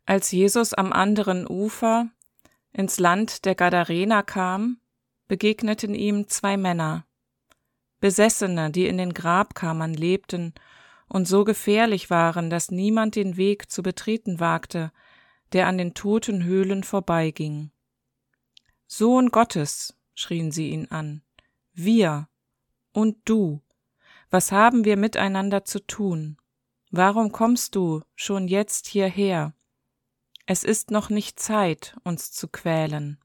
Als Jesus am anderen Ufer ins Land der Gadarener kam, begegneten ihm 2 Männer, Besessene, die in den Grabkammern lebten und so gefährlich waren, dass niemand den Weg zu betreten wagte, der an den Totenhöhlen vorbeiging. »Sohn Gottes«, schrien sie ihn an, »wir und du, was haben wir miteinander zu tun? Warum kommst du schon jetzt hierher? Es ist noch nicht Zeit, uns zu quälen.«